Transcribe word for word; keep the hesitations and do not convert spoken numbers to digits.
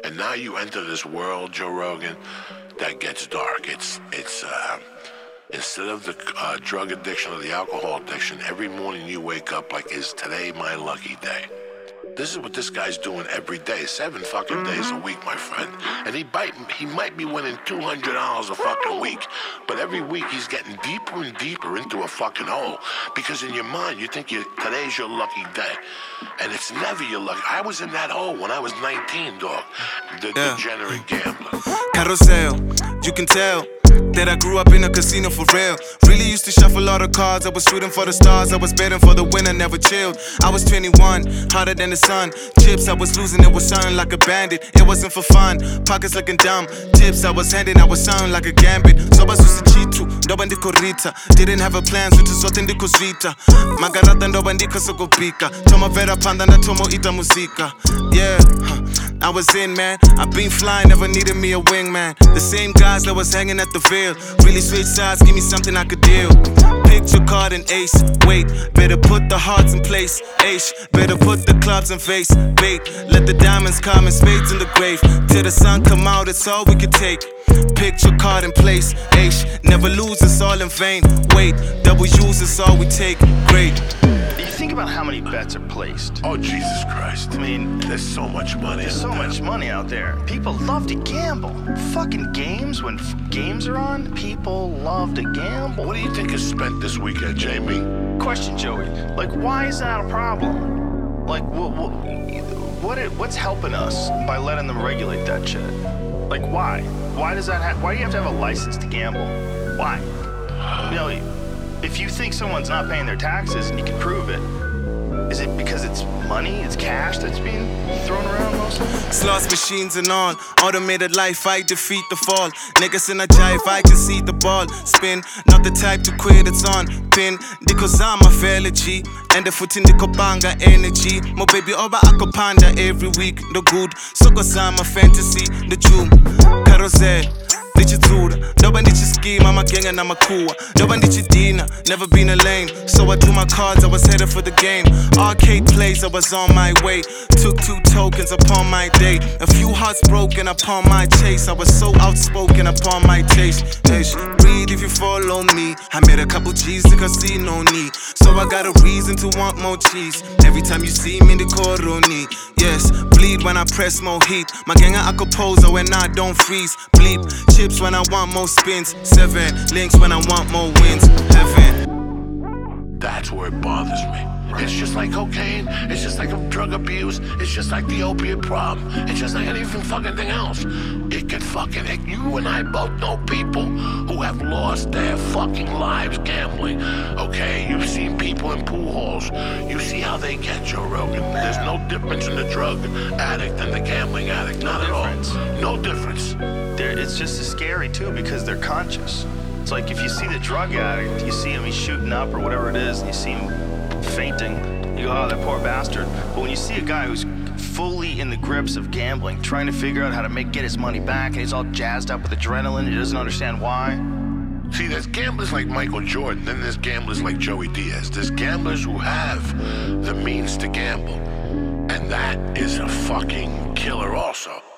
And now you enter this world, Joe Rogan, that gets dark. It's, it's, uh, instead of the uh, drug addiction or the alcohol addiction, every morning you wake up like, is today my lucky day? This is what this guy's doing every day, seven fucking days a week, my friend. And he might, he might be winning two hundred dollars a fucking week, but every week he's getting deeper and deeper into a fucking hole, because in your mind, you think you, today's your lucky day. And it's never your lucky. I was in that hole when I was nineteen, dog. The yeah. degenerate gambler. Carousel, you can tell that I grew up in a casino for real. Really used to shuffle all the cards. I was shooting for the stars. I was betting for the winner, never chilled. I was twenty-one, hotter than the sun. Chips I was losing, it was sounding like a bandit. It wasn't for fun, pockets looking dumb. Tips I was handing, I was sounding like a gambit. So I was to cheat too, ndoba ndiko rita. Didn't have a plan, so zote ndiko zwita. Magarata ndoba ndiko sokopika. Toma vera panda na tomo ita muzika. Yeah, huh. I was in, man. I've been flying, never needed me a wingman. The same guys that was hanging at the Ville. Really switch sides, give me something I could deal. Picture card and ace. Wait, better put the hearts in place. Ace, better put the clubs in face. Bait, let the diamonds come in spades in the grave. Till the sun come out, it's all we could take. Picture card in place. Ace, never lose, it's all in vain. Wait, double use, it's all we take. Great. You think about how many bets are placed. Oh, Jesus Christ. I mean, there's so much money There's so there. much money out there. People love to gamble. Fucking games, when f games are on, people love to gamble. What do you think is spent this weekend, Jamie? Question, Joey. Like, why is that a problem? Like, what, what, what it, what's helping us by letting them regulate that shit? Like, why? Why does that have, why do you have to have a license to gamble? Why? You know, if you think someone's not paying their taxes and you can prove it, is it because it's money, it's cash that's being thrown around mostly? Slots machines and all, automated life, I defeat the fall. Niggas in a jive, I can see the ball spin. Not the type to quit, it's on pin. Because I'm a fairly G, and the foot in the kopanga energy. My baby over akopanda every week, the good. So cause I'm a fantasy, the Jew. Carousel. Ndichitsura, ndoba ndichiski, mama genga na makuwa. Ndoba ndichidina, never been a lame. So I drew my cards, I was headed for the game. Arcade plays, I was on my way. Took two tokens upon my day. A few hearts broken upon my chase. I was so outspoken upon my taste. Ish, breathe if you follow me. I made a couple G's to see no need. So I got a reason to want more cheese. Every time you see me, the coroni. Yes, bleed when I press more heat. My ganga I compose when I don't freeze. Bleep, chips when I want more spins. Seven links when I want more wins. Heaven. That's where it bothers me. It's just like cocaine. It's just like drug abuse. It's just like the opiate problem. It's just like anything fucking thing else. It can fucking hit. You and I both know people who have lost their fucking lives gambling. Okay, you've seen people in pool halls. You see how they get, Joe Rogan. There's no difference in the drug addict and the gambling addict. Not at all. No difference. They're, it's just as scary too because they're conscious. It's like if you see the drug addict, you see him, he's shooting up or whatever it is, and you see him fainting, you go, oh, that poor bastard. But when you see a guy who's fully in the grips of gambling, trying to figure out how to make get his money back, and he's all jazzed up with adrenaline, he doesn't understand why. See, there's gamblers like Michael Jordan, then there's gamblers like Joey Diaz. There's gamblers who have the means to gamble, and that is a fucking killer also.